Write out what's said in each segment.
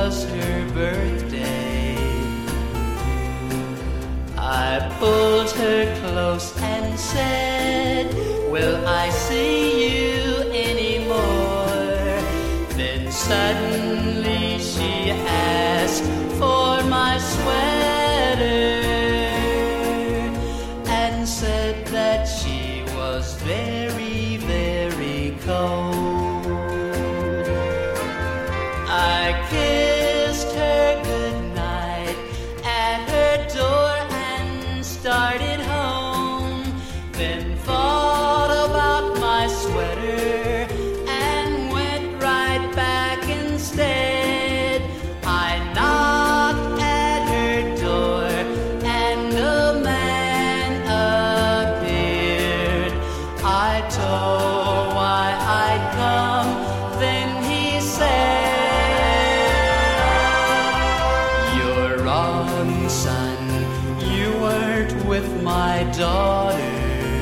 was her birthday. I pulled her close and said, "Will I see you anymore?" Then suddenly she asked for my sweater and said that she was very, very cold. I kissed her goodnight at her door and started home, then thought about my sweater and went right back instead. I knocked at her door and a man appeared. I told why I'd come, then he said, "You're wrong, son, you weren't with my daughter.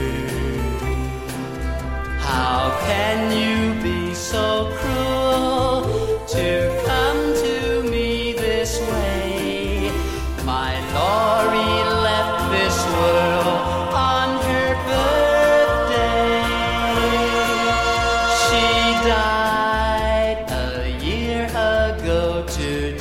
How can you be so cruel to come to me this way? My Laurie left this world on her birthday. She died a year ago today."